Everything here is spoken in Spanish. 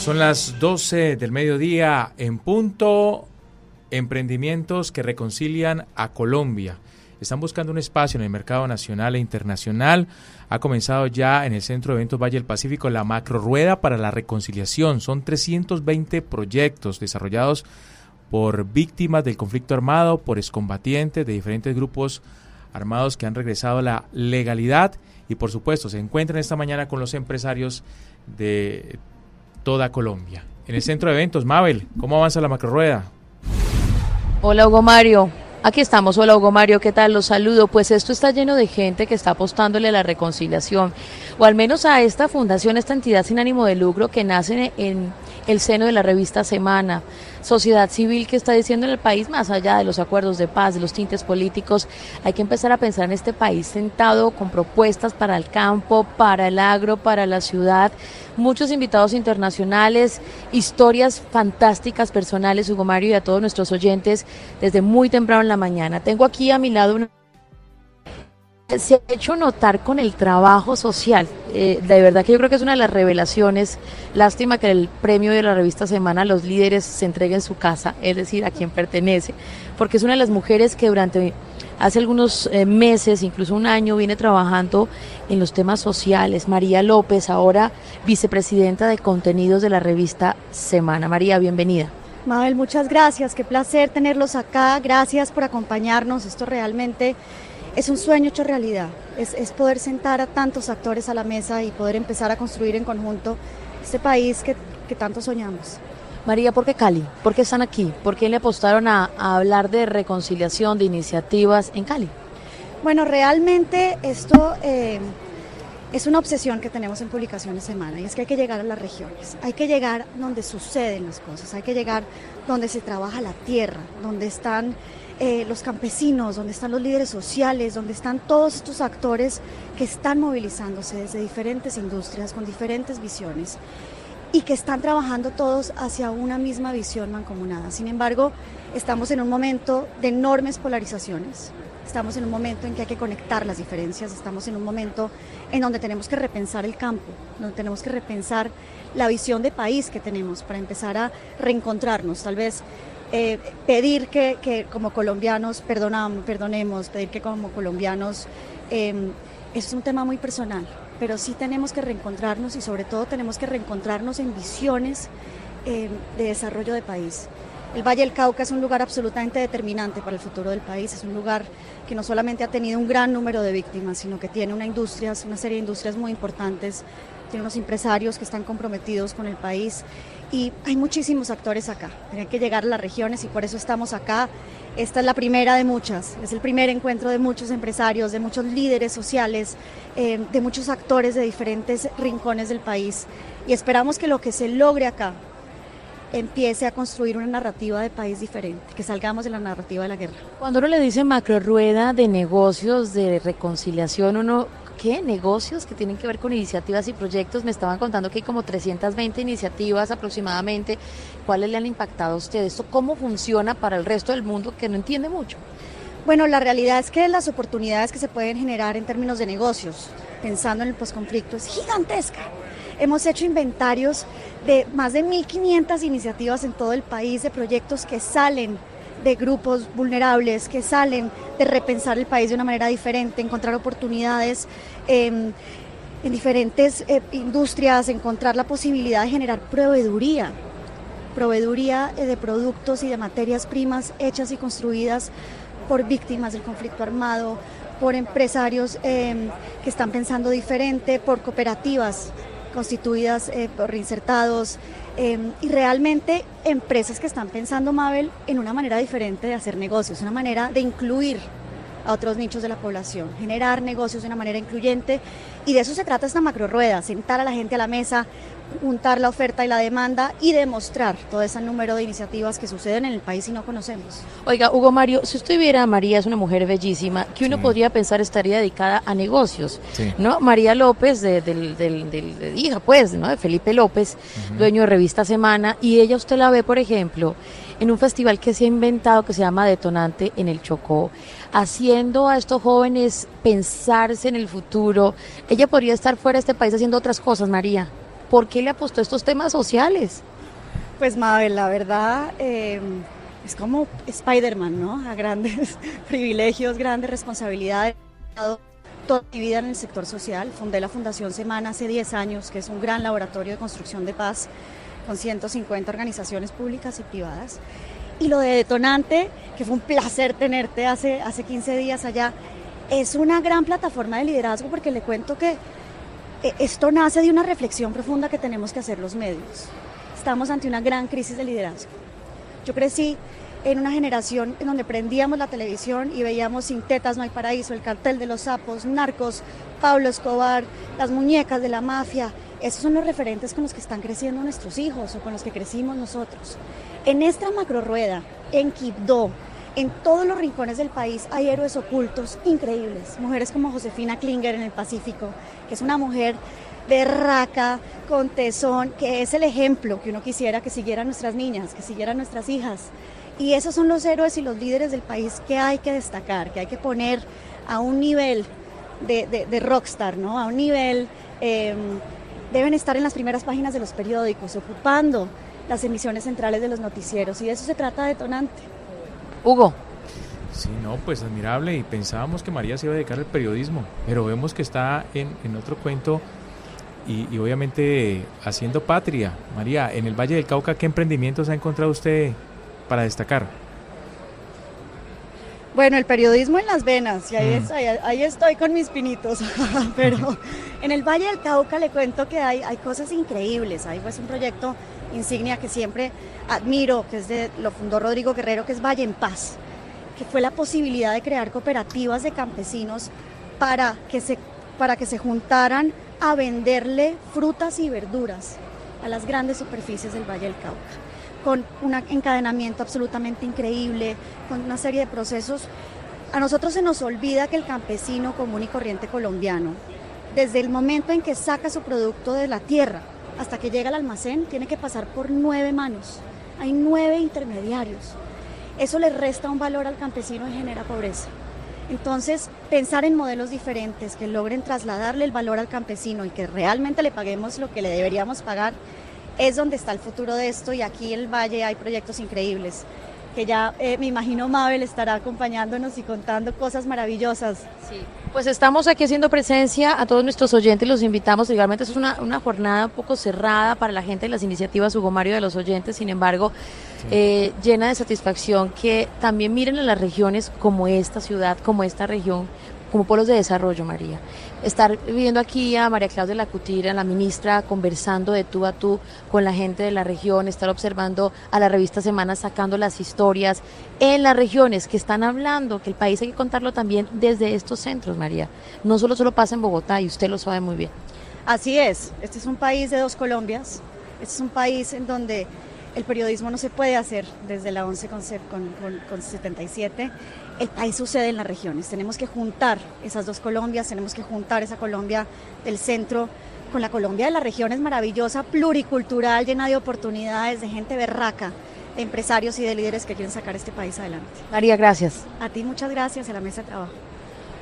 Son las 12 del mediodía en punto. Emprendimientos que reconcilian a Colombia. Están buscando un espacio en el mercado nacional e internacional. Ha comenzado ya en el Centro de Eventos Valle del Pacífico la Macrorueda para la Reconciliación. Son 320 proyectos desarrollados por víctimas del conflicto armado, por excombatientes de diferentes grupos armados que han regresado a la legalidad y por supuesto se encuentran esta mañana con los empresarios de toda Colombia. En el Centro de Eventos, Mabel, ¿cómo avanza la Macrorueda? Hola Hugo Mario, aquí estamos. Hola Hugo Mario, ¿qué tal? Los saludo. Pues esto está lleno de gente que está apostándole a la reconciliación, o al menos a esta fundación, esta entidad sin ánimo de lucro que nace en el seno de la revista Semana. Sociedad civil que está diciendo en el país, más allá de los acuerdos de paz, de los tintes políticos, hay que empezar a pensar en este país sentado con propuestas para el campo, para el agro, para la ciudad. Muchos invitados internacionales, historias fantásticas, personales, Hugo Mario, y a todos nuestros oyentes desde muy temprano en la mañana. Tengo aquí a mi lado una... Se ha hecho notar con el trabajo social, de verdad que yo creo que es una de las revelaciones. Lástima que el premio de la revista Semana a los líderes se entregue en su casa, es decir, a quien pertenece, porque es una de las mujeres que hace algunos meses, incluso un año, viene trabajando en los temas sociales. María López, ahora vicepresidenta de contenidos de la revista Semana. María, bienvenida. Mabel, muchas gracias, qué placer tenerlos acá, gracias por acompañarnos. Esto realmente es un sueño hecho realidad, es poder sentar a tantos actores a la mesa y poder empezar a construir en conjunto este país que tanto soñamos. María, ¿por qué Cali? ¿Por qué están aquí? ¿Por qué le apostaron a hablar de reconciliación, de iniciativas en Cali? Bueno, realmente esto es una obsesión que tenemos en Publicaciones Semana, y es que hay que llegar a las regiones, hay que llegar donde suceden las cosas, hay que llegar donde se trabaja la tierra, donde están los campesinos, donde están los líderes sociales, donde están todos estos actores que están movilizándose desde diferentes industrias, con diferentes visiones, y que están trabajando todos hacia una misma visión mancomunada. Sin embargo, estamos en un momento de enormes polarizaciones, estamos en un momento en que hay que conectar las diferencias, estamos en un momento en donde tenemos que repensar el campo, donde tenemos que repensar la visión de país que tenemos para empezar a reencontrarnos, tal vez pedir que como colombianos perdonemos, pedir que como colombianos, es un tema muy personal, pero sí tenemos que reencontrarnos y sobre todo tenemos que reencontrarnos en visiones de desarrollo de país. El Valle del Cauca es un lugar absolutamente determinante para el futuro del país, es un lugar que no solamente ha tenido un gran número de víctimas, sino que tiene una serie de industrias muy importantes, tiene unos empresarios que están comprometidos con el país y hay muchísimos actores acá, hay que llegar a las regiones y por eso estamos acá. Esta es la primera de muchas, es el primer encuentro de muchos empresarios, de muchos líderes sociales, de muchos actores de diferentes rincones del país y esperamos que lo que se logre acá empiece a construir una narrativa de país diferente, que salgamos de la narrativa de la guerra. Cuando uno le dice macrorueda de negocios, de reconciliación, ¿qué negocios que tienen que ver con iniciativas y proyectos? Me estaban contando que hay como 320 iniciativas aproximadamente. ¿Cuáles le han impactado a ustedes? ¿Esto cómo funciona para el resto del mundo que no entiende mucho? Bueno, la realidad es que las oportunidades que se pueden generar en términos de negocios, pensando en el posconflicto, es gigantesca. Hemos hecho inventarios de más de 1.500 iniciativas en todo el país, de proyectos que salen de grupos vulnerables, que salen de repensar el país de una manera diferente, encontrar oportunidades en diferentes industrias, encontrar la posibilidad de generar proveeduría de productos y de materias primas hechas y construidas por víctimas del conflicto armado, por empresarios que están pensando diferente, por cooperativas constituidas por reinsertados y realmente empresas que están pensando, Mabel, en una manera diferente de hacer negocios, una manera de incluir a otros nichos de la población, generar negocios de una manera incluyente y de eso se trata esta macrorueda, sentar a la gente a la mesa, juntar la oferta y la demanda y demostrar todo ese número de iniciativas que suceden en el país y no conocemos. Oiga, Hugo Mario, si usted viera a María, es una mujer bellísima, que uno podría pensar estaría dedicada a negocios, ¿no? María López, de hija, pues, ¿no? De Felipe López, dueño de Revista Semana, y ella usted la ve, por ejemplo, en un festival que se ha inventado que se llama Detonante en el Chocó, haciendo a estos jóvenes pensarse en el futuro. Ella podría estar fuera de este país haciendo otras cosas, María. ¿por qué le apostó a estos temas sociales? Pues Mabel, la verdad es como Spider-Man, ¿no? A grandes privilegios, grandes responsabilidades. Toda mi vida en el sector social. Fundé la Fundación Semana hace 10 años, que es un gran laboratorio de construcción de paz con 150 organizaciones públicas y privadas. Y lo de Detonante, que fue un placer tenerte hace 15 días allá, es una gran plataforma de liderazgo, porque le cuento que esto nace de una reflexión profunda que tenemos que hacer los medios. Estamos ante una gran crisis de liderazgo. Yo crecí en una generación en donde prendíamos la televisión y veíamos Sin Tetas No Hay Paraíso, El Cartel de los Sapos, Narcos, Pablo Escobar, Las Muñecas de la Mafia. Esos son los referentes con los que están creciendo nuestros hijos o con los que crecimos nosotros. En esta macrorueda, en Quibdó, en todos los rincones del país hay héroes ocultos increíbles. Mujeres como Josefina Klinger en el Pacífico, que es una mujer berraca, con tesón, que es el ejemplo que uno quisiera que siguieran nuestras niñas, que siguieran nuestras hijas. Y esos son los héroes y los líderes del país que hay que destacar, que hay que poner a un nivel de rockstar, ¿no? A un nivel, deben estar en las primeras páginas de los periódicos, ocupando las emisiones centrales de los noticieros, y de eso se trata Detonante. Hugo. Sí, no, pues admirable, y pensábamos que María se iba a dedicar al periodismo, pero vemos que está en otro cuento y obviamente haciendo patria. María, en el Valle del Cauca, ¿qué emprendimientos ha encontrado usted para destacar? Bueno, el periodismo en las venas, y ahí estoy con mis pinitos, pero en el Valle del Cauca le cuento que hay cosas increíbles. Hay pues un proyecto insignia que siempre admiro, lo fundó Rodrigo Guerrero, que es Valle en Paz, que fue la posibilidad de crear cooperativas de campesinos para que se juntaran a venderle frutas y verduras a las grandes superficies del Valle del Cauca, con un encadenamiento absolutamente increíble, con una serie de procesos. A nosotros se nos olvida que el campesino común y corriente colombiano, desde el momento en que saca su producto de la tierra hasta que llega al almacén, tiene que pasar por 9 manos. Hay 9 intermediarios. Eso le resta un valor al campesino y genera pobreza. Entonces, pensar en modelos diferentes que logren trasladarle el valor al campesino y que realmente le paguemos lo que le deberíamos pagar, es donde está el futuro de esto. Y aquí en el Valle hay proyectos increíbles que ya me imagino Mabel estará acompañándonos y contando cosas maravillosas. Sí, pues estamos aquí haciendo presencia a todos nuestros oyentes, los invitamos. Igualmente es una jornada un poco cerrada para la gente de las iniciativas, Hugo Mario, de los oyentes. Sin embargo, sí, llena de satisfacción que también miren a las regiones como esta ciudad, como esta región, como polos de desarrollo, María. Estar viendo aquí a María Claudia Lacutira, la ministra, conversando de tú a tú con la gente de la región, estar observando a la revista Semana, sacando las historias en las regiones que están hablando, que el país hay que contarlo también desde estos centros, María. No solo pasa en Bogotá, y usted lo sabe muy bien. Así es, este es un país de 2 Colombias, este es un país en donde el periodismo no se puede hacer desde la 11 con 77. El país sucede en las regiones. Tenemos que juntar esas 2 Colombias, tenemos que juntar esa Colombia del centro con la Colombia de las regiones maravillosa, pluricultural, llena de oportunidades, de gente berraca, de empresarios y de líderes que quieren sacar este país adelante. María, gracias. A ti muchas gracias, a la mesa de trabajo.